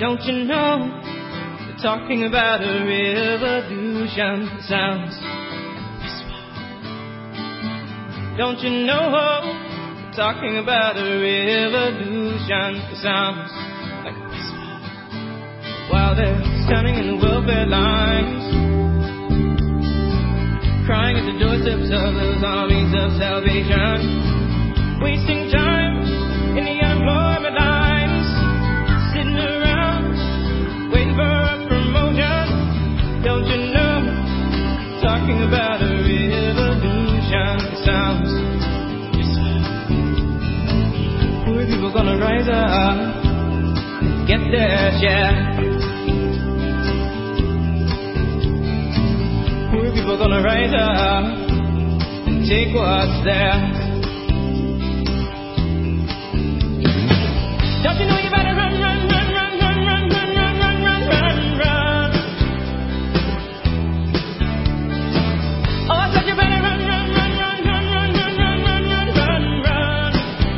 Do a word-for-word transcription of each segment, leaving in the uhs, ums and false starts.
Don't you know, they're talking about a revolution. It sounds peaceful. Don't you know, they're talking about a revolution. It sounds like peaceful. While they're standing in the welfare lines, crying at the doorsteps of those armies of salvation, wasting time in the unemployment lines, sitting around waiting for a promotion. Don't you know, talking about a revolution. It sounds peaceful. Poor people gonna rise up, get their share. Poor people gonna rise up and take what's there. Don't you know you better run, run, run, run, run, run, run, run, run, run, run, run. Oh, I said you better run, run, run, run, run, run, run, run, run, run, run, run.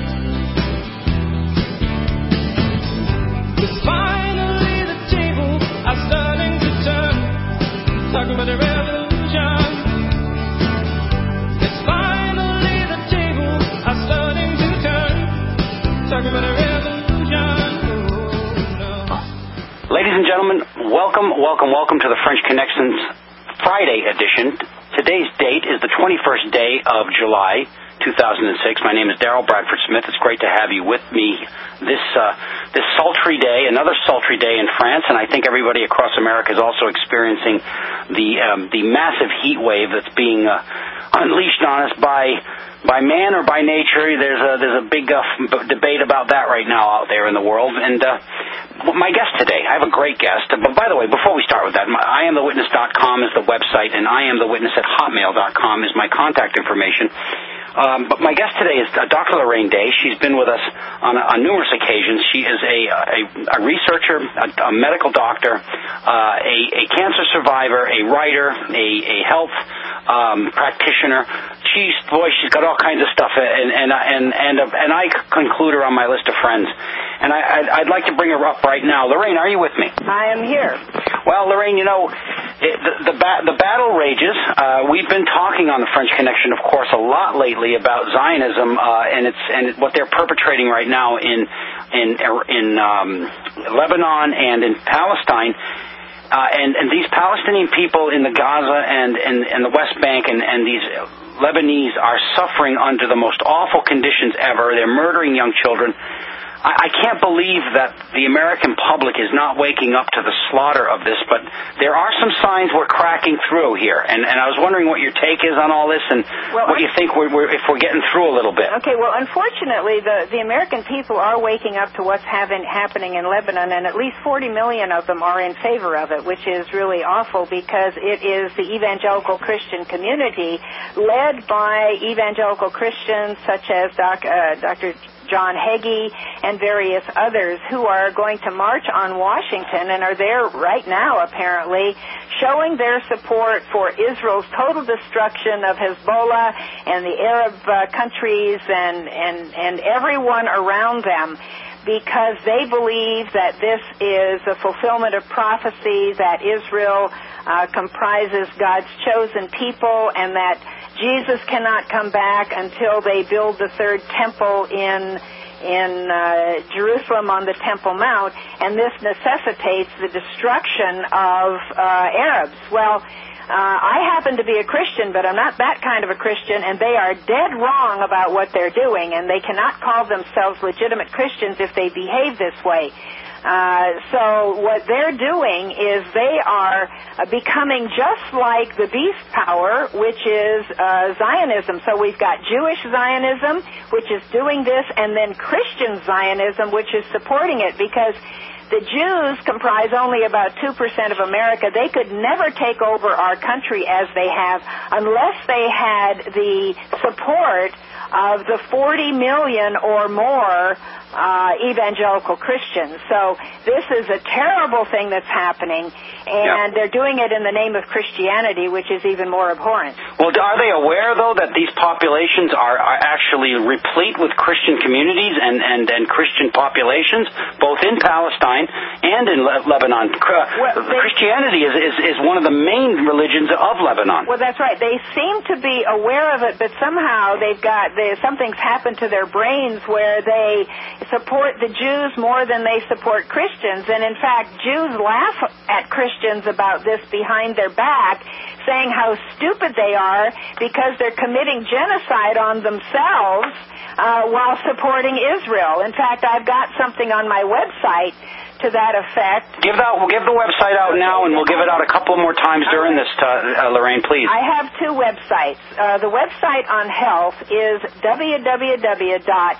'Cause finally the tables are starting to turn, talking about the revolution. 'Cause finally the tables are starting to turn, talking about the revolution. Ladies and gentlemen, welcome, welcome, welcome to the French Connections Friday edition. Today's date is the twenty-first day of July, two thousand six. My name is Daryl Bradford Smith. It's great to have you with me this uh, this sultry day, another sultry day in France, and I think everybody across America is also experiencing the um, the massive heat wave that's being uh, unleashed on us by by man or by nature. There's a there's a big uh, debate about that right now out there in the world, and uh, my guest today, I have a great guest. But by the way, before we start with that, I am the witness dot com is the website, and I am the witness at hotmail dot com is my contact information. Um, but my guest today is Doctor Lorraine Day. She's been with us on, on numerous occasions. She is a, a, a researcher, a, a medical doctor, uh, a, a cancer survivor, a writer, a, a health um, practitioner. She's boy, she's got all kinds of stuff, and and and and, uh, and I conclude her on my list of friends. And I, I'd, I'd like to bring her up right now. Lorraine, are you with me? I am here. Well, Lorraine, you know, it, the the, ba- the battle rages. Uh, we've been talking on the French Connection, of course, a lot lately about Zionism uh, and its and what they're perpetrating right now in in in um, Lebanon and in Palestine. Uh, and, and these Palestinian people in the Gaza and, and, and the West Bank and, and these Lebanese are suffering under the most awful conditions ever. They're murdering young children. I, I can't believe that the American public is not waking up to the slaughter of this, but there are some signs we're cracking through here. And, and I was wondering what your take is on all this and well, what you think we're, we're, if we're getting through a little bit. Okay, well, unfortunately, the, the American people are waking up to what's having, happening in Lebanon, and at least forty million of them are in favor of it, which is really awful because it is the evangelical Christian community led by evangelical Christians such as Doc, uh, Doctor John Hagee and various others who are going to march on Washington and are there right now, apparently, showing their support for Israel's total destruction of Hezbollah and the Arab uh, countries and, and, and everyone around them, because they believe that this is a fulfillment of prophecy, that Israel uh, comprises God's chosen people, and that Jesus cannot come back until they build the third temple in in uh, Jerusalem on the Temple Mount, and this necessitates the destruction of uh, Arabs. Well, Uh, I happen to be a Christian, but I'm not that kind of a Christian, and they are dead wrong about what they're doing, and they cannot call themselves legitimate Christians if they behave this way. Uh, so what they're doing is they are uh, becoming just like the beast power, which is uh, Zionism. So we've got Jewish Zionism, which is doing this, and then Christian Zionism, which is supporting it, because the Jews comprise only about two percent of America. They could never take over our country as they have unless they had the support of the forty million or more uh, evangelical Christians. So this is a terrible thing that's happening, and yeah. they're doing it in the name of Christianity, which is even more abhorrent. Well, are they aware, though, that these populations are, are actually replete with Christian communities and, and, and Christian populations, both in Palestine Palestine and in Le- Lebanon. Well, they, Christianity is, is, is one of the main religions of Lebanon. Well, that's right. They seem to be aware of it, but somehow they've got they, something's happened to their brains where they support the Jews more than they support Christians. And in fact, Jews laugh at Christians about this behind their back, saying how stupid they are because they're committing genocide on themselves uh, while supporting Israel. In fact, I've got something on my website to that effect. Give that. We'll give the website out now, and we'll give it out a couple more times during this, uh, uh, Lorraine, please. I have two websites. Uh, the website on health is w w w dot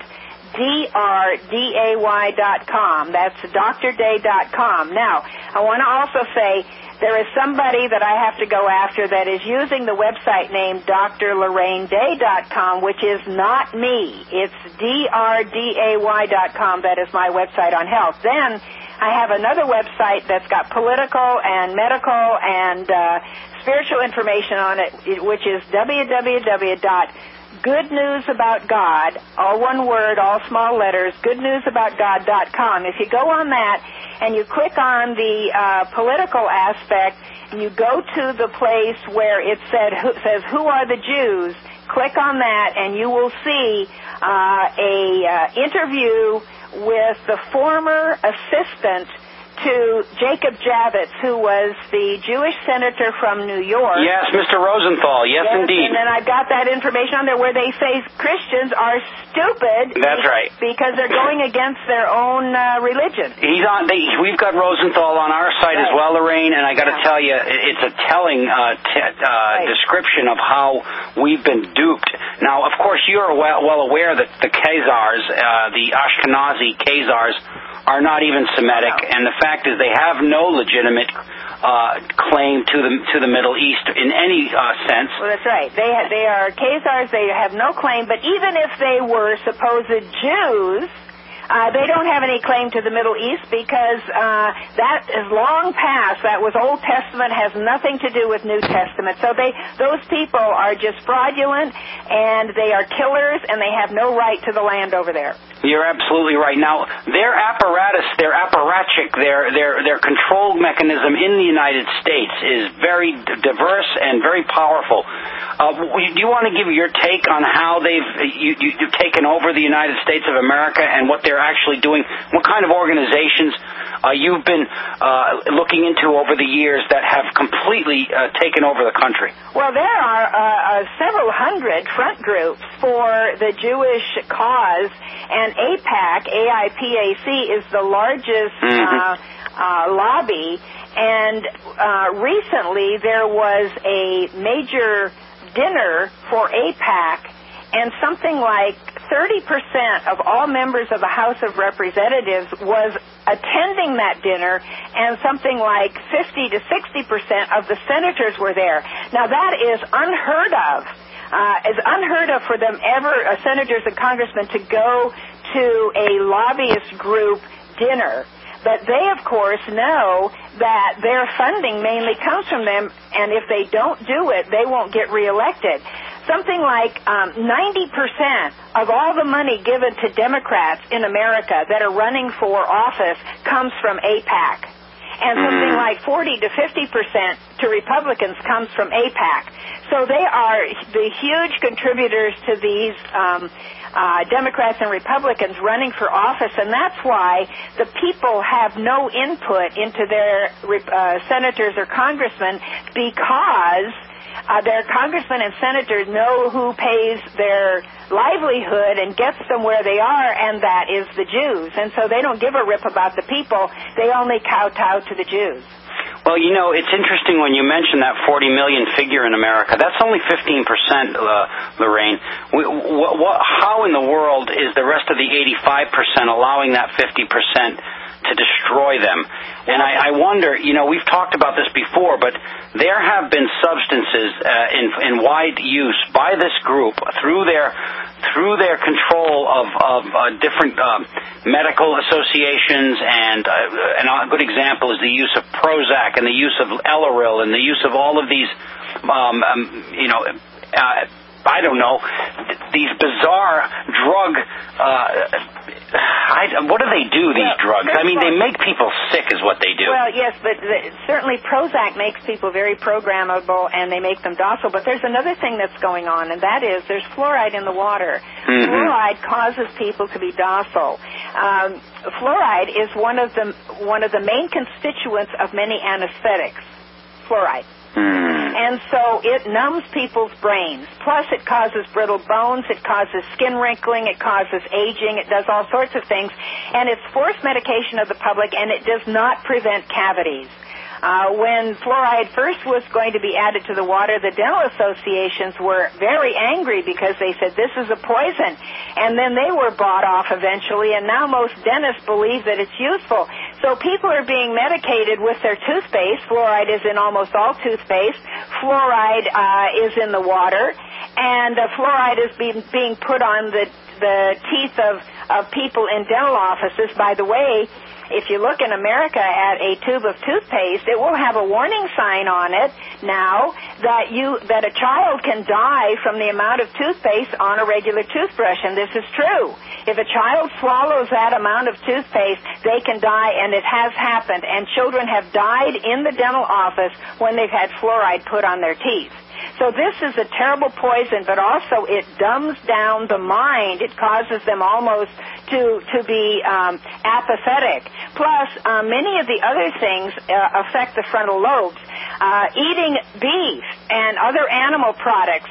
d r day dot com. That's d r day dot com. Now, I want to also say there is somebody that I have to go after that is using the website name d r lorraine day dot com, which is not me. It's d r day dot com. That is my website on health. Then I have another website that's got political and medical and uh, spiritual information on it, which is w w w dot good news about God, all one word, all small letters, good news about God dot com. If you go on that and you click on the uh, political aspect, and you go to the place where it said who, says, who are the Jews, click on that and you will see uh, a uh, interview with the former assistant to Jacob Javits, who was the Jewish senator from New York. Yes, Mister Rosenthal. Yes, yes, indeed. And then I've got that information on there where they say Christians are stupid. That's right. Because they're going against their own uh, religion. He's on. They, we've got Rosenthal on our site right. as well, Lorraine, and I got to yeah. tell you, it's a telling uh, t- uh, right. description of how we've been duped. Now, of course, you're well, well aware that the Khazars, uh, the Ashkenazi Khazars, are not even Semitic, no. and the fact is they have no legitimate uh, claim to the to the Middle East in any uh, sense. Well, that's right. They ha- they are Khazars. They have no claim. But even if they were supposed Jews, uh, they don't have any claim to the Middle East because uh, that is long past. That was Old Testament, has nothing to do with New Testament. So they those people are just fraudulent, and they are killers, and they have no right to the land over there. You're absolutely right. Now, their apparatus, their apparatchik, their their their control mechanism in the United States is very d- diverse and very powerful. Uh, do you want to give your take on how they've you, you, you've taken over the United States of America and what they're actually doing? What kind of organizations uh, you've been uh, looking into over the years that have completely uh, taken over the country? Well, there are uh, uh, several hundred front groups for the Jewish cause, and AIPAC, A I P A C, is the largest mm-hmm. uh, uh, lobby, and uh, recently there was a major dinner for AIPAC, and something like thirty percent of all members of the House of Representatives was attending that dinner, and something like fifty to sixty percent of the senators were there. Now, that is unheard of. Uh, it's unheard of for them ever, uh, senators and congressmen, to go to a lobbyist group dinner. But they, of course, know that their funding mainly comes from them, and if they don't do it, they won't get reelected. Something like um, ninety percent of all the money given to Democrats in America that are running for office comes from AIPAC. And something like forty to fifty percent to Republicans comes from AIPAC. So they are the huge contributors to these um, uh, Democrats and Republicans running for office, and that's why the people have no input into their uh, senators or congressmen, because Uh, their congressmen and senators know who pays their livelihood and gets them where they are, and that is the Jews. And so they don't give a rip about the people. They only kowtow to the Jews. Well, you know, it's interesting when you mention that forty million figure in America. That's only fifteen percent, uh, Lorraine. We, wh- wh- how in the world is the rest of the eighty-five percent allowing that fifty percent to destroy them? And I, I wonder, you know, we've talked about this before, but there have been substances uh, in, in wide use by this group through their through their control of, of uh, different uh, medical associations, and, uh, and a good example is the use of Prozac and the use of Elaril and the use of all of these, um, um, you know, uh, I don't know, th- these bizarre drug, uh, I, what do they do, these well, drugs? I mean, they make people sick is what they do. Well, yes, but the, certainly Prozac makes people very programmable and they make them docile. But there's another thing that's going on, and that is there's fluoride in the water. Mm-hmm. Fluoride causes people to be docile. Um, fluoride is one of the one of the main constituents of many anesthetics. Fluoride. And so it numbs people's brains. Plus, it causes brittle bones, it causes skin wrinkling, it causes aging, it does all sorts of things. And it's forced medication of the public, and it does not prevent cavities. Uh, when fluoride first was going to be added to the water, the dental associations were very angry because they said this is a poison. And then they were bought off eventually, and now most dentists believe that it's useful. So people are being medicated with their toothpaste. Fluoride is in almost all toothpaste. Fluoride uh, is in the water. And uh, fluoride is being, being put on the, the teeth of, of people in dental offices. By the way, if you look in America at a tube of toothpaste, it will have a warning sign on it now that you that a child can die from the amount of toothpaste on a regular toothbrush, and this is true. If a child swallows that amount of toothpaste, they can die, and it has happened, and children have died in the dental office when they've had fluoride put on their teeth. So this is a terrible poison, but also it dumbs down the mind. It causes them almost to to be um, apathetic. Plus, uh, many of the other things uh, affect the frontal lobes. Uh, eating beef and other animal products.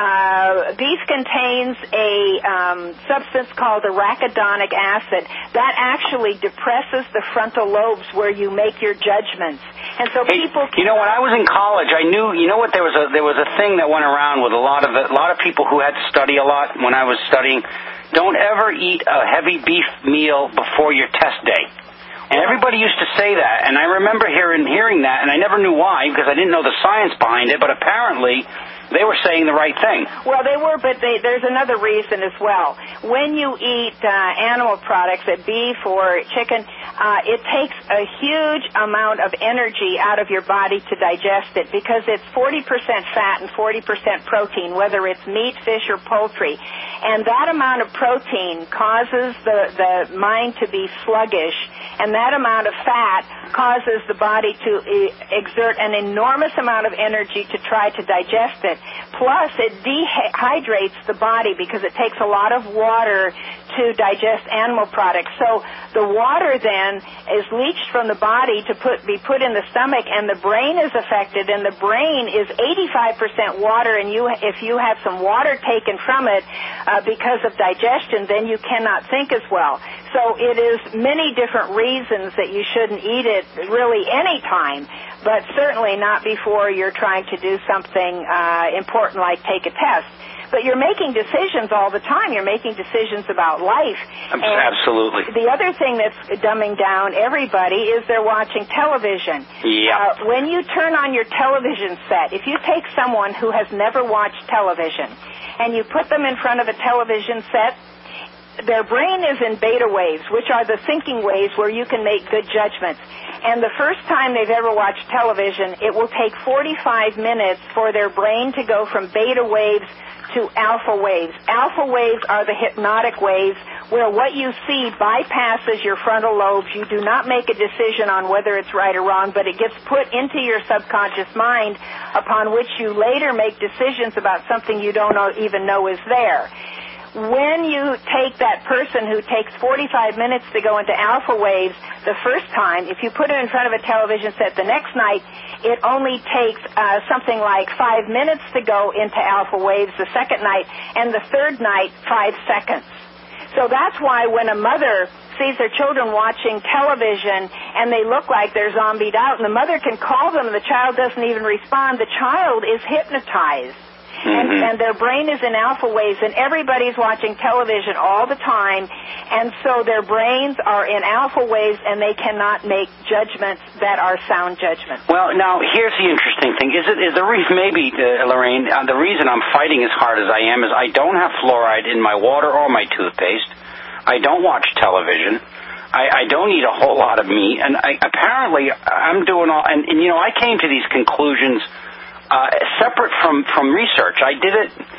Uh, beef contains a um, substance called arachidonic acid that actually depresses the frontal lobes where you make your judgments. And so hey, people, you know, when I was in college, I knew, you know what, there was a there was a thing that went around with a lot of a lot of people who had to study a lot when I was studying. Don't ever eat a heavy beef meal before your test day. And everybody used to say that, and I remember hearing hearing that, and I never knew why because I didn't know the science behind it. But apparently, they were saying the right thing. Well, they were, but they, there's another reason as well. When you eat uh, animal products, like beef or chicken, uh, it takes a huge amount of energy out of your body to digest it because it's forty percent fat and forty percent protein, whether it's meat, fish, or poultry. And that amount of protein causes the, the mind to be sluggish, and that amount of fat causes the body to e- exert an enormous amount of energy to try to digest it. Plus, it dehydrates the body because it takes a lot of water to digest animal products. So the water then is leached from the body to put, be put in the stomach, and the brain is affected, and the brain is eighty-five percent water, and you, if you have some water taken from it uh, because of digestion, then you cannot think as well. So it is many different reasons that you shouldn't eat it really any time, but certainly not before you're trying to do something uh, important like take a test. But you're making decisions all the time. You're making decisions about life. Absolutely. And the other thing that's dumbing down everybody is they're watching television. Yeah. Uh, when you turn on your television set, if you take someone who has never watched television and you put them in front of a television set, their brain is in beta waves, which are the thinking waves where you can make good judgments. And the first time they've ever watched television, it will take forty-five minutes for their brain to go from beta waves to alpha waves. Alpha waves are the hypnotic waves where what you see bypasses your frontal lobes. You do not make a decision on whether it's right or wrong, but it gets put into your subconscious mind upon which you later make decisions about something you don't know, even know is there. When you take that person who takes forty-five minutes to go into alpha waves the first time, if you put it in front of a television set the next night, it only takes uh, something like five minutes to go into alpha waves the second night, and the third night, five seconds. So that's why when a mother sees their children watching television and they look like they're zombied out, and the mother can call them and the child doesn't even respond, the child is hypnotized. And, mm-hmm. and their brain is in alpha waves, and everybody's watching television all the time, and so their brains are in alpha waves, and they cannot make judgments that are sound judgments. Well, now, here's the interesting thing. Is it is the reason, maybe, uh, Lorraine, uh, the reason I'm fighting as hard as I am is I don't have fluoride in my water or my toothpaste. I don't watch television. I, I don't eat a whole lot of meat, and I, apparently I'm doing all, and, and, you know, I came to these conclusions Uh, separate from, from research. I did it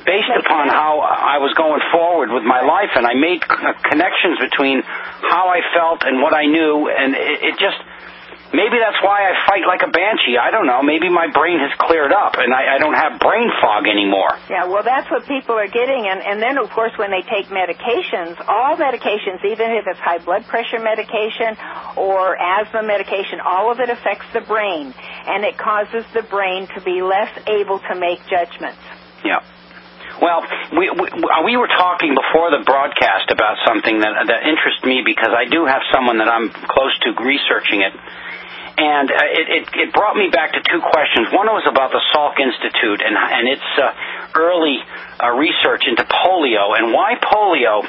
based upon how I was going forward with my life, and I made connections between how I felt and what I knew, and it, it just, maybe that's why I fight like a banshee. I don't know. Maybe my brain has cleared up, and I, I don't have brain fog anymore. Yeah, well, that's what people are getting, and, and then, of course, when they take medications, all medications, even if it's high blood pressure medication or asthma medication, all of it affects the brain, and it causes the brain to be less able to make judgments. Yeah. Well, we, we we were talking before the broadcast about something that that interests me because I do have someone that I'm close to researching it, and uh, it, it it brought me back to two questions. One was about the Salk Institute and and its uh, early uh, research into polio and why polio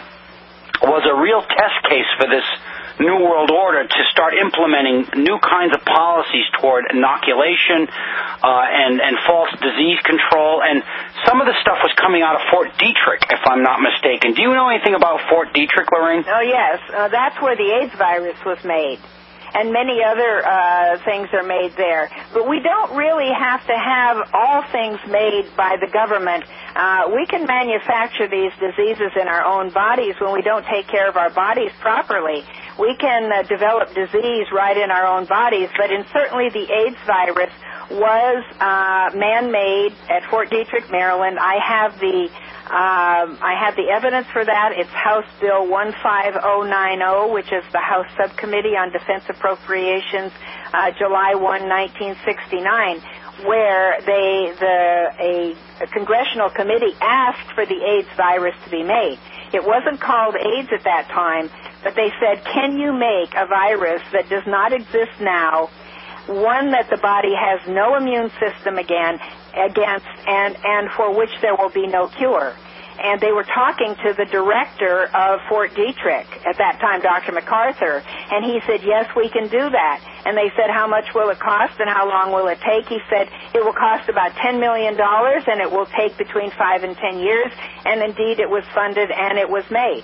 was a real test case for this New World Order to start implementing new kinds of policies toward inoculation uh, and, and false disease control. And some of the stuff was coming out of Fort Detrick, if I'm not mistaken. Do you know anything about Fort Detrick, Lorraine? Oh, yes. Uh, that's where the AIDS virus was made. And many other uh, things are made there. But we don't really have to have all things made by the government. Uh, we can manufacture these diseases in our own bodies when we don't take care of our bodies properly. We can uh, develop disease right in our own bodies, but in certainly the AIDS virus was uh, man-made at Fort Detrick, Maryland. I have the um, I have the evidence for that. It's House Bill one five oh nine oh, which is the House Subcommittee on Defense Appropriations, uh, July first, nineteen sixty-nine, where they the a, a congressional committee asked for the AIDS virus to be made. It wasn't called AIDS at that time, but they said, can you make a virus that does not exist now, one that the body has no immune system again against, and, and for which there will be no cure? And they were talking to the director of Fort Detrick at that time, Doctor MacArthur, and he said, yes, we can do that. And they said, how much will it cost and how long will it take? He said, it will cost about ten million dollars and it will take between five and ten years. And indeed, it was funded and it was made.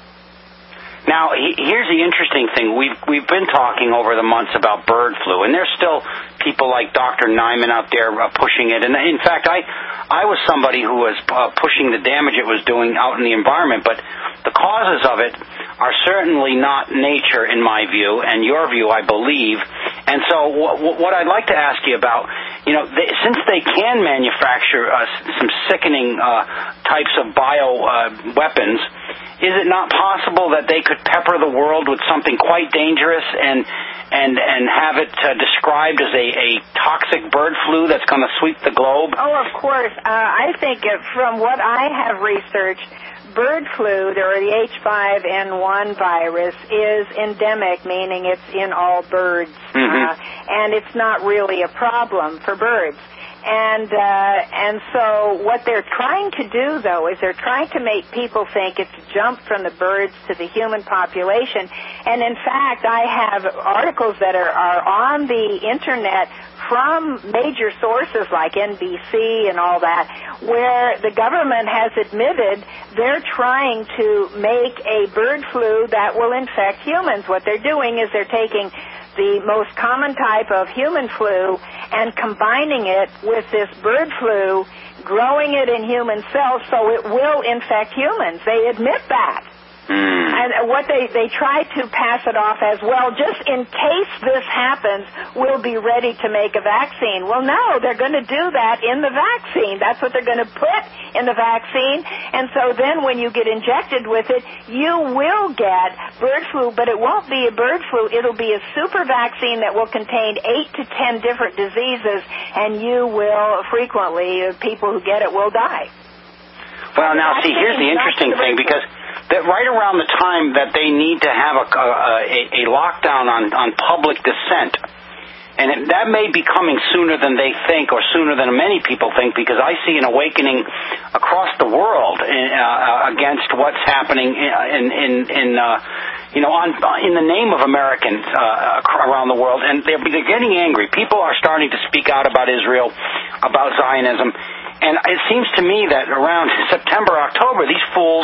Now, he, here's the interesting thing. We've, we've been talking over the months about bird flu, and there's still people like Doctor Nyman out there uh, pushing it. And, in fact, I, I was somebody who was uh, pushing the damage it was doing out in the environment, but the causes of it are certainly not nature, in my view, and your view, I believe. And so w- what I'd like to ask you about, you know, they, since they can manufacture uh, some sickening uh, types of bio uh, weapons, is it not possible that they could pepper the world with something quite dangerous and and and have it uh, described as a, a toxic bird flu that's going to sweep the globe? Oh, of course. Uh, I think uh, from what I have researched, bird flu, or the H five N one virus, is endemic, meaning it's in all birds, mm-hmm. uh, and it's not really a problem for birds. And uh, and so what they're trying to do, though, is they're trying to make people think it's jumped from the birds to the human population. And in fact, I have articles that are, are on the Internet from major sources like N B C and all that, where the government has admitted they're trying to make a bird flu that will infect humans. What they're doing is they're taking the most common type of human flu and combining it with this bird flu, growing it in human cells so it will infect humans. They admit that. Mm. And what they, they try to pass it off as, well, just in case this happens, we'll be ready to make a vaccine. Well, no, they're going to do that in the vaccine. That's what they're going to put in the vaccine. And so then when you get injected with it, you will get bird flu, but it won't be a bird flu. It'll be a super vaccine that will contain eight to ten different diseases, and you will frequently, people who get it will die. Well, now, see, here's the interesting thing, because that right around the time that they need to have a, a, a lockdown on, on public dissent, and it, that may be coming sooner than they think, or sooner than many people think, because I see an awakening across the world in, uh, against what's happening in, in, in uh, you know, on, in the name of Americans uh, around the world, and they're, they're getting angry. People are starting to speak out about Israel, about Zionism, and it seems to me that around September, October, these fools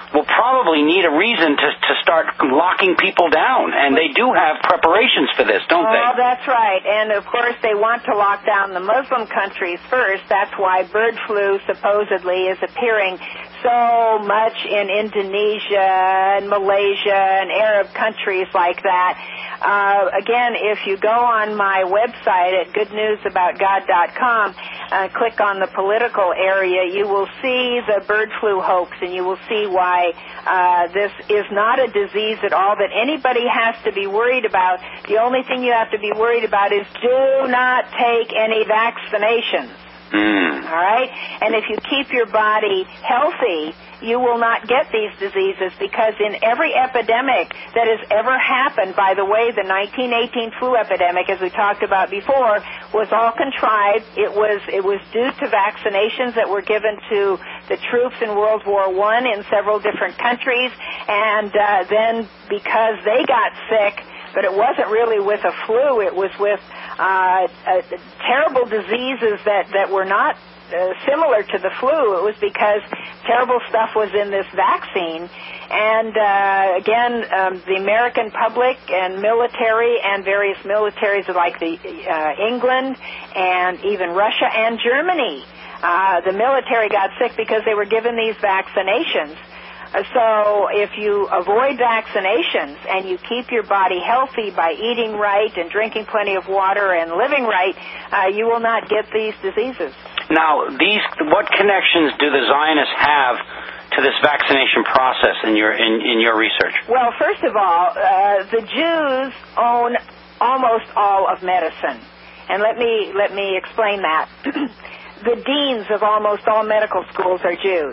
will probably need a reason to, to start locking people down. And they do have preparations for this, don't they? Oh, that's right. And, of course, they want to lock down the Muslim countries first. That's why bird flu supposedly is appearing so much in Indonesia and Malaysia and Arab countries like that. Uh, again, if you go on my website at good news about god dot com, uh, click on the political area, you will see the bird flu hoax, and you will see why uh, this is not a disease at all that anybody has to be worried about. The only thing you have to be worried about is do not take any vaccinations. Mm. All right? And if you keep your body healthy, you will not get these diseases, because in every epidemic that has ever happened, by the way, the nineteen eighteen flu epidemic, as we talked about before, was all contrived. It was it was due to vaccinations that were given to the troops in World War One in several different countries, and uh, then because they got sick, but it wasn't really with a flu, it was with uh, uh, terrible diseases that, that were not Uh, similar to the flu. It was because terrible stuff was in this vaccine. And uh, again, um, the American public and military and various militaries like the uh, England and even Russia and Germany, uh, the military got sick because they were given these vaccinations. Uh, so if you avoid vaccinations and you keep your body healthy by eating right and drinking plenty of water and living right, uh, you will not get these diseases. Now, these what connections do the Zionists have to this vaccination process in your in, in your research? Well, first of all, uh, the Jews own almost all of medicine, and let me let me explain that. The deans of almost all medical schools are Jews.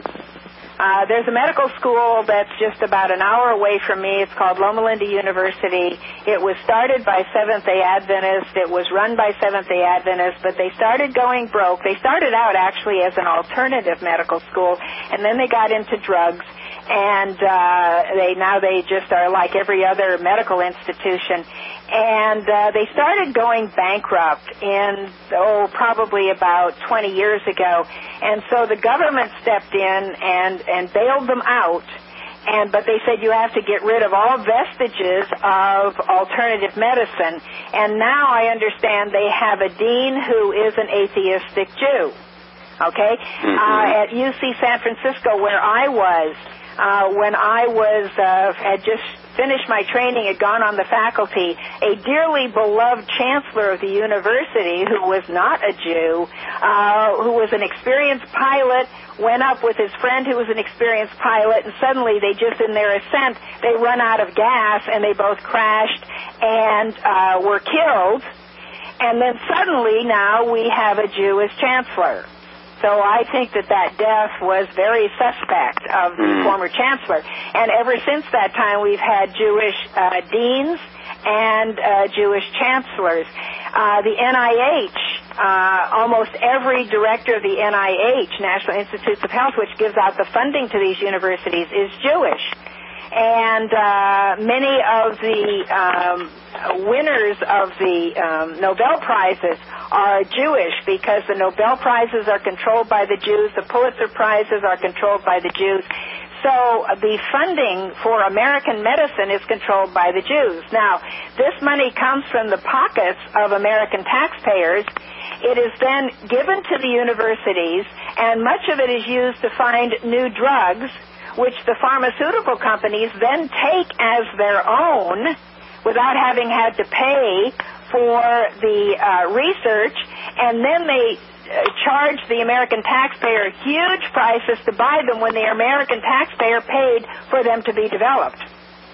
Uh, there's a medical school that's just about an hour away from me. It's called Loma Linda University. It was started by Seventh-day Adventists. It was run by Seventh-day Adventists, but they started going broke. They started out actually as an alternative medical school, and then they got into drugs, and uh, they now they just are like every other medical institution. And uh, they started going bankrupt in, oh, probably about twenty years ago. And so the government stepped in and, and bailed them out. And but they said you have to get rid of all vestiges of alternative medicine. And now I understand they have a dean who is an atheistic Jew. Okay? Mm-hmm. Uh, at U C San Francisco, where I was, uh, when I was uh, had just finished my training, had gone on the faculty, a dearly beloved chancellor of the university, who was not a Jew, uh, who was an experienced pilot, went up with his friend who was an experienced pilot, and suddenly they just, in their ascent, they run out of gas, and they both crashed and uh, were killed. And then suddenly now we have a Jewish chancellor. So I think that that death was very suspect of the mm. former chancellor. And ever since that time, we've had Jewish uh, deans and uh, Jewish chancellors. Uh, the N I H, uh, almost every director of the N I H, National Institutes of Health, which gives out the funding to these universities, is Jewish. And uh, many of the um, winners of the um, Nobel Prizes are Jewish, because the Nobel Prizes are controlled by the Jews, the Pulitzer Prizes are controlled by the Jews. So the funding for American medicine is controlled by the Jews. Now, this money comes from the pockets of American taxpayers. It is then given to the universities, and much of it is used to find new drugs, which the pharmaceutical companies then take as their own without having had to pay for the uh, research, and then they uh, charge the American taxpayer huge prices to buy them when the American taxpayer paid for them to be developed.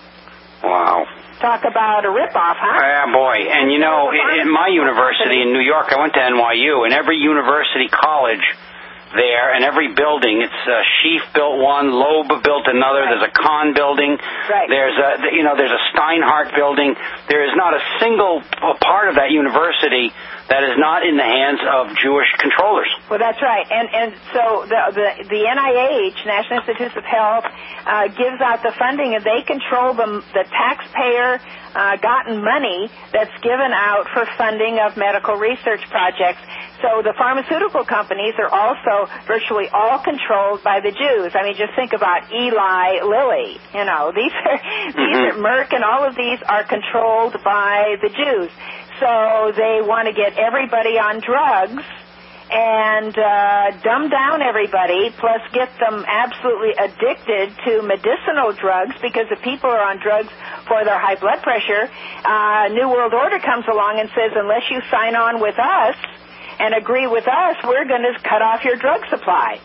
Wow. Talk about a ripoff, huh? Yeah, boy. And, you know, in, in my university in New York, I went to N Y U, and every university college there, and every building, it's uh, Sheaf built one, Loeb built another, right. There's a Kahn building, right. there's a, you know, there's a Steinhardt building. There is not a single part of that university that is not in the hands of Jewish controllers. Well, that's right. And and so the the, the N I H, National Institutes of Health, uh, gives out the funding, and they control the, the taxpayer uh, gotten money that's given out for funding of medical research projects. So the pharmaceutical companies are also virtually all controlled by the Jews. I mean, just think about Eli Lilly. You know, these are these Mm-hmm. are Merck, and all of these are controlled by the Jews. So they want to get everybody on drugs and uh, dumb down everybody, plus get them absolutely addicted to medicinal drugs, because if people are on drugs for their high blood pressure, uh, New World Order comes along and says, unless you sign on with us and agree with us, we're going to cut off your drug supply.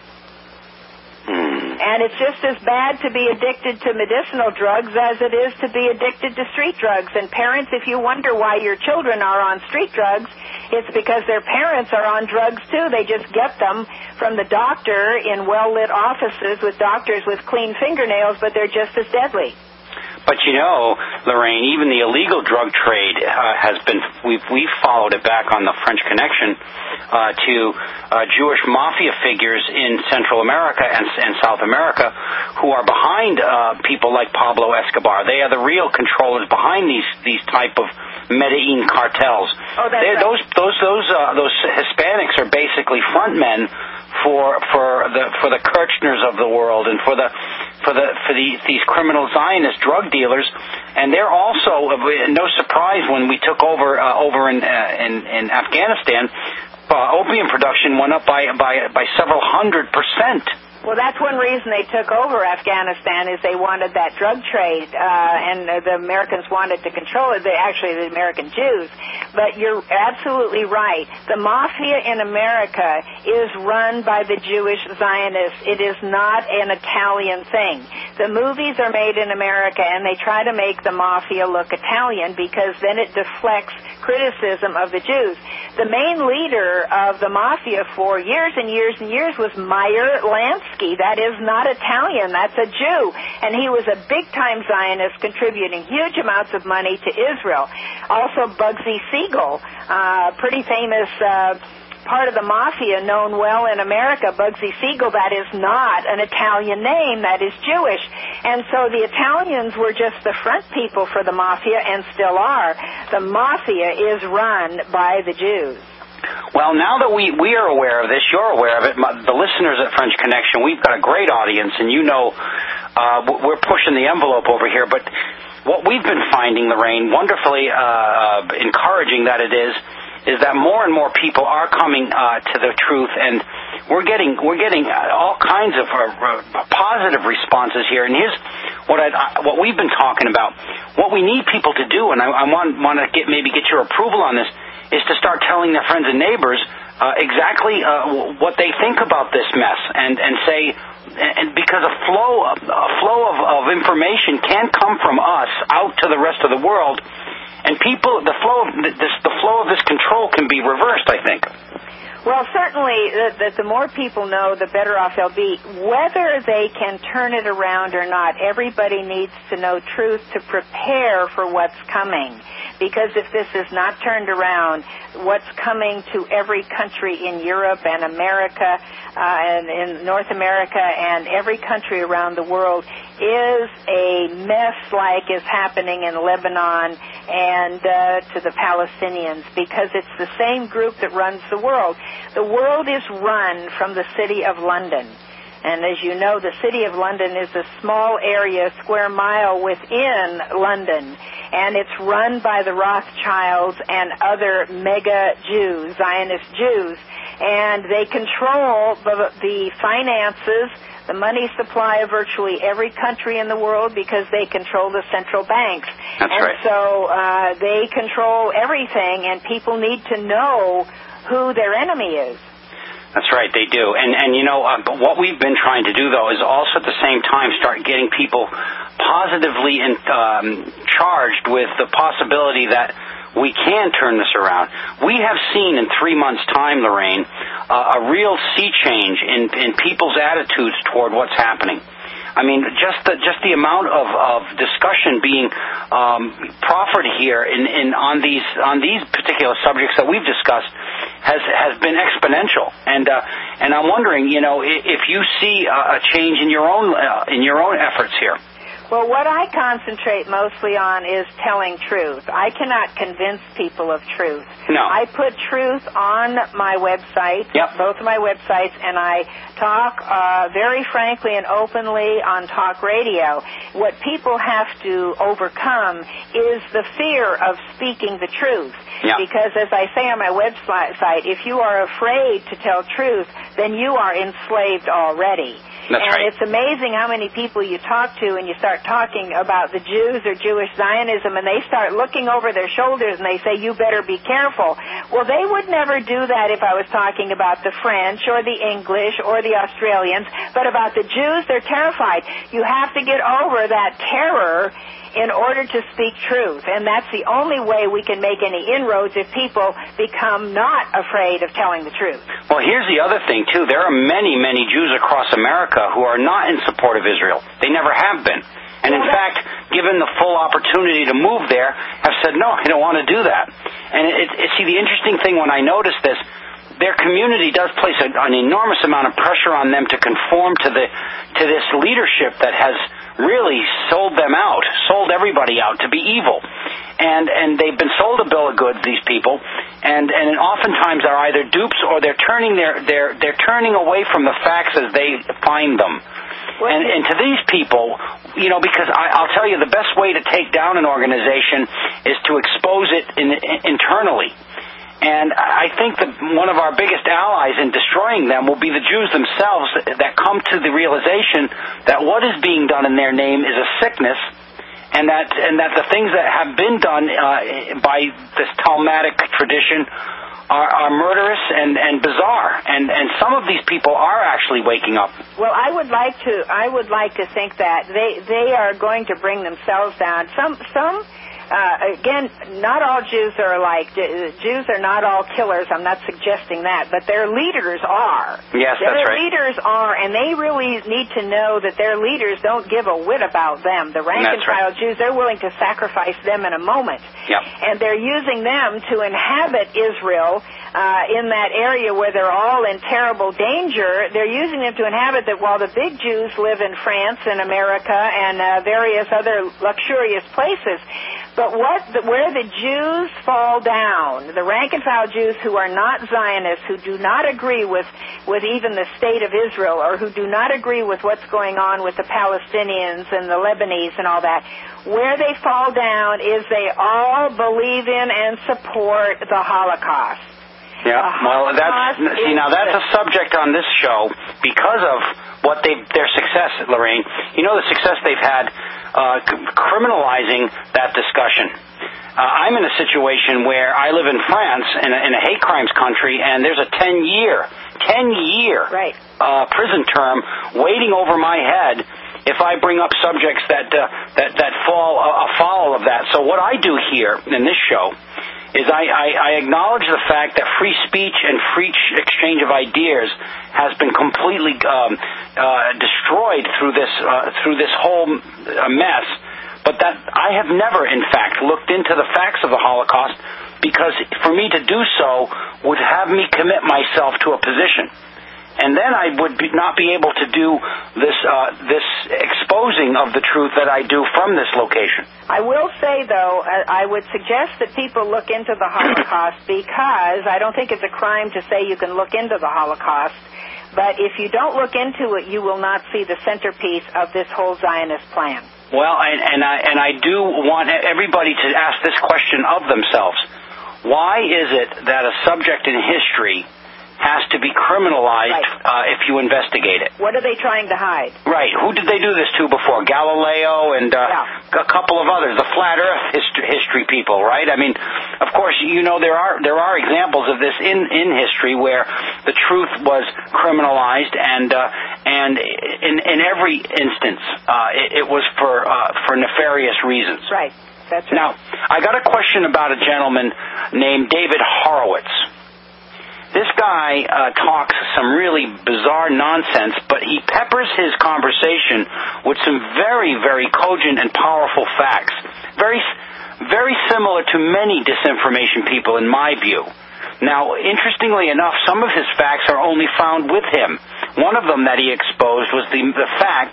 And it's just as bad to be addicted to medicinal drugs as it is to be addicted to street drugs. And parents, if you wonder why your children are on street drugs, it's because their parents are on drugs too. They just get them from the doctor in well-lit offices with doctors with clean fingernails, but they're just as deadly. But you know, Lorraine, even the illegal drug trade uh, has been, we've, we've followed it back on the French Connection uh, to uh, Jewish mafia figures in Central America and, and South America who are behind uh, people like Pablo Escobar. They are the real controllers behind these, these type of Medellin cartels. Oh, that's right. Those, those, those, uh, those Hispanics are basically front men for for the for the Kirchners of the world and for the for the for the these criminal Zionist drug dealers, and they're also no surprise when we took over uh, over in, uh, in in Afghanistan, uh, opium production went up by by by several hundred percent. Well, that's one reason they took over Afghanistan, is they wanted that drug trade, uh, and the Americans wanted to control it. They, actually, the American Jews. But you're absolutely right. The mafia in America is run by the Jewish Zionists. It is not an Italian thing. The movies are made in America, and they try to make the mafia look Italian because then it deflects criticism of the Jews. The main leader of the mafia for years and years and years was Meyer Lansky. That is not Italian. That's a Jew. And he was a big-time Zionist, contributing huge amounts of money to Israel. Also, Bugsy Siegel, uh, pretty famous uh, part of the mafia known well in America. Bugsy Siegel, that is not an Italian name. That is Jewish. And so the Italians were just the front people for the mafia, and still are. The mafia is run by the Jews. Well, now that we, we are aware of this, you're aware of it, the listeners at French Connection, we've got a great audience, and you know uh, we're pushing the envelope over here, but what we've been finding, Lorraine, wonderfully uh, encouraging that it is, is that more and more people are coming uh, to the truth, and we're getting we're getting all kinds of uh, positive responses here. And here's what I what we've been talking about. What we need people to do, and I, I want want to get maybe get your approval on this, is to start telling their friends and neighbors uh, exactly uh, what they think about this mess, and and say, and because a flow of, a flow of, of information can come from us out to the rest of the world. And people, the flow of this, the flow of this control can be reversed, I think. Well, certainly, that the, the more people know, the better off they'll be. Whether they can turn it around or not, everybody needs to know truth to prepare for what's coming. Because if this is not turned around, what's coming to every country in Europe and America, uh, and in North America and every country around the world is a mess like is happening in Lebanon and uh, to the Palestinians, because it's the same group that runs the world. The world is run from the city of London. And as you know, the city of London is a small area, square mile within London. And it's run by the Rothschilds and other mega Jews, Zionist Jews. And they control the, the finances, the money supply of virtually every country in the world, because they control the central banks. That's and right. so uh, they control everything, and people need to know who their enemy is. That's right, they do. And, and you know, uh, what we've been trying to do, though, is also at the same time start getting people positively in, um, charged with the possibility that we can turn this around. We have seen in three months' time, Lorraine, uh, a real sea change in, in people's attitudes toward what's happening. I mean, just the just the amount of, of discussion being um, proffered here in, in on these on these particular subjects that we've discussed has has been exponential. And uh, and I'm wondering, you know, if you see a change in your own uh, in your own efforts here. Well, what I concentrate mostly on is telling truth. I cannot convince people of truth. No. I put truth on my website, yep. both of my websites, and I talk uh, very frankly and openly on talk radio. What people have to overcome is the fear of speaking the truth. Yeah. Because as I say on my website, if you are afraid to tell truth, then you are enslaved already. That's and right. It's amazing how many people you talk to and you start talking about the Jews or Jewish Zionism and they start looking over their shoulders and they say, you better be careful. Well, they would never do that if I was talking about the French or the English or the Australians, but about the Jews, they're terrified. You have to get over that terror in order to speak truth. And that's the only way we can make any inroads if people become not afraid of telling the truth. Well, here's the other thing, too. There are many, many Jews across America who are not in support of Israel. They never have been. And in fact, given the full opportunity to move there, have said, no, I don't want to do that. And it, it, see, the interesting thing when I noticed this, their community does place a, an enormous amount of pressure on them to conform to the to this leadership that has really sold them out, sold everybody out to be evil. And and they've been sold a bill of goods, these people, and, and oftentimes are either dupes or they're turning their they're they're turning away from the facts as they find them. And, and to these people, you know, because I, I'll tell you, the best way to take down an organization is to expose it in, in, internally. And I think that one of our biggest allies in destroying them will be the Jews themselves that come to the realization that what is being done in their name is a sickness, and that and that the things that have been done uh, by this Talmudic tradition are, are murderous and, and bizarre. And, and some of these people are actually waking up. Well, I would like to I would like to think that they they are going to bring themselves down. Some some. Uh, again, not all Jews are alike. Jews are not all killers. I'm not suggesting that, but their leaders are. Yes, their that's right. Their leaders are, and they really need to know that their leaders don't give a whit about them. The rank and file Jews, they're willing to sacrifice them in a moment. Yep. And they're using them to inhabit Israel uh, in that area where they're all in terrible danger. They're using them to inhabit that while the big Jews live in France and America and uh, various other luxurious places. But what, the, where the Jews fall down, the rank-and-file Jews who are not Zionists, who do not agree with, with even the state of Israel, or who do not agree with what's going on with the Palestinians and the Lebanese and all that, where they fall down is they all believe in and support the Holocaust. Yeah, well, that's see now that's a subject on this show because of what they their success, Lorraine. You know the success they've had uh, c- criminalizing that discussion. Uh, I'm in a situation where I live in France, in a, in a hate crimes country, and there's a ten-year, ten-year right. uh, prison term waiting over my head if I bring up subjects that uh, that that fall uh, afoul of that. So what I do here in this show is I, I, I acknowledge the fact that free speech and free exchange of ideas has been completely um, uh, destroyed through this uh, through this whole uh, mess, but that I have never, in fact, looked into the facts of the Holocaust because for me to do so would have me commit myself to a position. And then I would be, not be able to do this uh, this exposing of the truth that I do from this location. I will say, though, I would suggest that people look into the Holocaust because I don't think it's a crime to say you can look into the Holocaust. But if you don't look into it, you will not see the centerpiece of this whole Zionist plan. Well, and, and I and I do want everybody to ask this question of themselves. Why is it that a subject in history has to be criminalized right. uh, if you investigate it? What are they trying to hide? Right. Who did they do this to before? Galileo and uh, yeah. a couple of others, the flat Earth history, history people, right? I mean, of course, you know there are there are examples of this in, in history where the truth was criminalized, and uh, and in in every instance uh, it, it was for uh, for nefarious reasons. Right. That's right. Now, I got a question about a gentleman named David Horowitz. This guy uh, talks some really bizarre nonsense, but he peppers his conversation with some very, very cogent and powerful facts. Very, very similar to many disinformation people, in my view. Now, interestingly enough, some of his facts are only found with him. One of them that he exposed was the, the fact,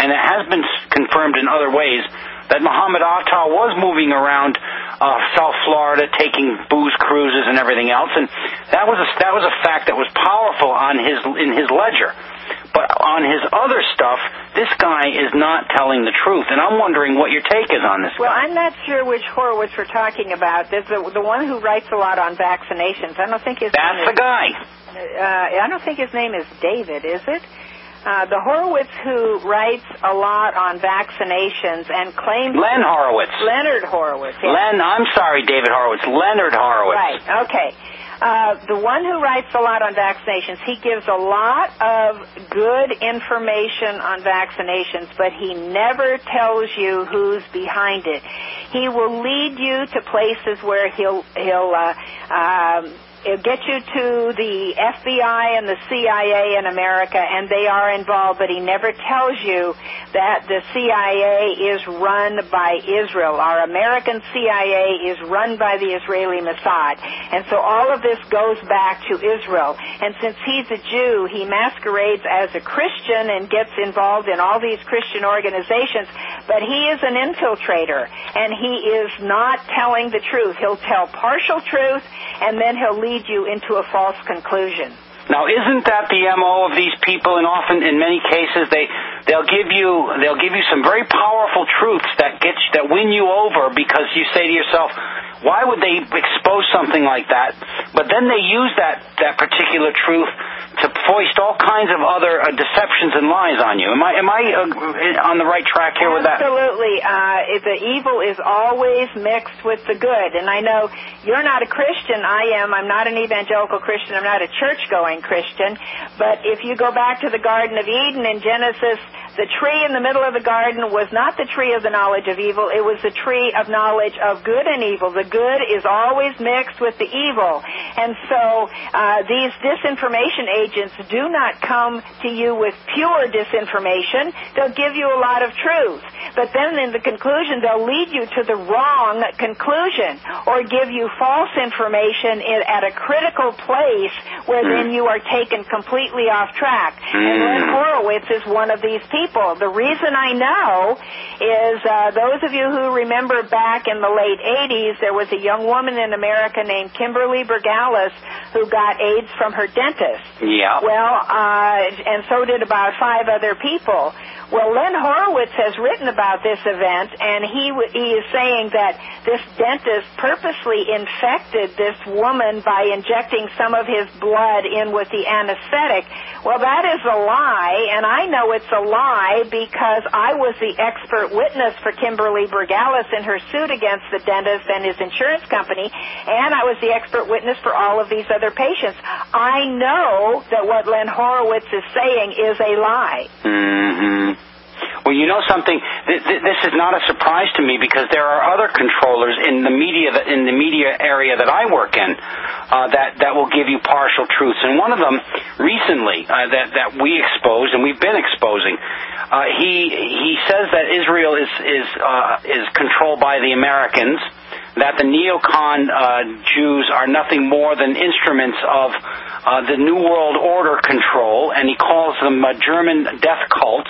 and it has been confirmed in other ways, that Muhammad Atta was moving around uh, South Florida, taking booze cruises and everything else, and that was a, that was a fact that was powerful on his in his ledger. But on his other stuff, this guy is not telling the truth, and I'm wondering what your take is on this well, guy. Well, I'm not sure which Horowitz we're talking about. There's the, the one who writes a lot on vaccinations. I don't think his That's name the is, guy. Uh, I don't think his name is David, is it? Uh, the Horowitz who writes a lot on vaccinations and claims... Len Horowitz. Leonard Horowitz. Yes. Len, I'm sorry, David Horowitz. Leonard Horowitz. Right, okay. Uh, the one who writes a lot on vaccinations, he gives a lot of good information on vaccinations, but he never tells you who's behind it. He will lead you to places where he'll he'll uh, um, It'll get you to the F B I and the C I A in America, and they are involved, but he never tells you that the C I A is run by Israel. Our American C I A is run by the Israeli Mossad. And so all of this goes back to Israel. And since he's a Jew, he masquerades as a Christian and gets involved in all these Christian organizations, but he is an infiltrator, and he is not telling the truth. He'll tell partial truth, and then he'll lead you into a false conclusion. Now, isn't that the M O of these people? And often, in many cases, they they'll give you they'll give you some very powerful truths that get you, that win you over, because you say to yourself, why would they expose something like that? But then they use that that particular truth to foist all kinds of other uh, deceptions and lies on you. Am I am I uh, on the right track here with that? Absolutely. Uh, the evil is always mixed with the good. And I know you're not a Christian. I am. I'm not an evangelical Christian. I'm not a church-going Christian. But if you go back to the Garden of Eden in Genesis, the tree in the middle of the garden was not the tree of the knowledge of evil. It was the tree of knowledge of good and evil. The good is always mixed with the evil. And so uh, these disinformation agents do not come to you with pure disinformation. They'll give you a lot of truth. But then in the conclusion, they'll lead you to the wrong conclusion or give you false information in, at a critical place where mm. then you are taken completely off track. Mm. And Len Horowitz is one of these people. The reason I know is uh, those of you who remember back in the late eighties, there was a young woman in America named Kimberly Bergalis who got AIDS from her dentist. Yeah. Well, uh, and so did about five other people. Well, Len Horowitz has written about this event, and he w- he is saying that this dentist purposely infected this woman by injecting some of his blood in with the anesthetic. Well, that is a lie, and I know it's a lie because I was the expert witness for Kimberly Bergalis in her suit against the dentist and his insurance company, and I was the expert witness for all of these other patients. I know that what Len Horowitz is saying is a lie. Mm-hmm. Well, you know something. This is not a surprise to me because there are other controllers in the media in the media area that I work in uh, that that will give you partial truths. And one of them recently uh, that that we exposed and we've been exposing. Uh, he he says that Israel is is uh, is controlled by the Americans. That the neocon uh, Jews are nothing more than instruments of uh, the New World Order control, and he calls them uh, German death cults.